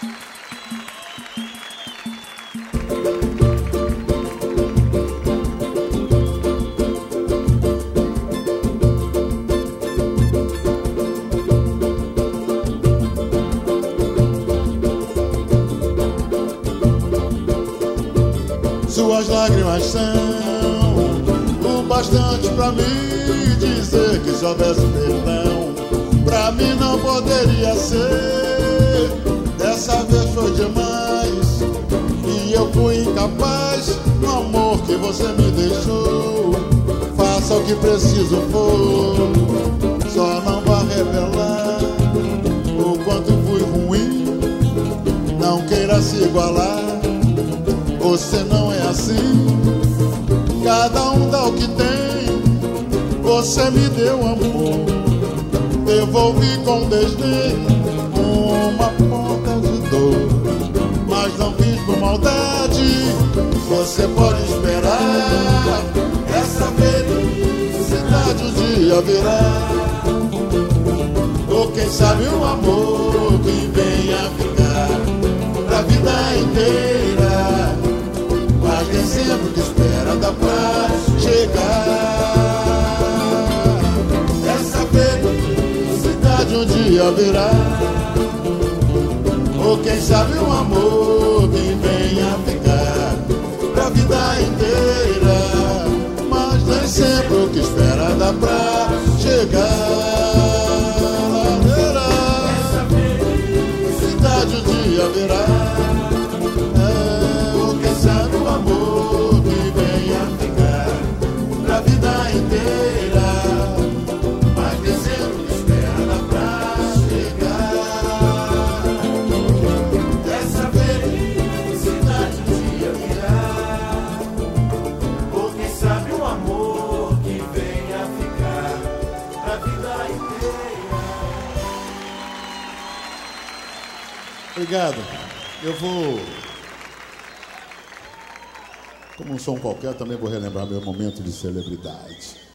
Suas lágrimas são o bastante pra me dizer que se houvesse perdão, pra mim não poderia ser. Dessa vez foi demais e eu fui incapaz no amor que você me deixou. Faça o que preciso for, só não vá revelar o quanto fui ruim. Não queira se igualar, você não é assim. Cada um dá o que tem. Você me deu amor, devolvi com desdém uma ponta de dor, mas não fiz por maldade. Você pode esperar, essa felicidade um dia virá. Ou quem sabe um amor que venha ficar pra vida inteira. Mas nem sempre que espera dá pra chegar. Essa felicidade um dia virá. Ou quem sabe um amor que venha ficar pra vida inteira. Mas nem sempre o que espera dá pra chegar. Essa felicidade um dia virá. Sabe o amor que venha ficar pra vida inteira. Mas dizendo que espera dá pra chegar. Essa felicidade um dia virá. Ou quem sabe o amor que venha ficar pra vida inteira. Obrigado. Eu vou... Como um som qualquer, também vou relembrar meu momento de celebridade.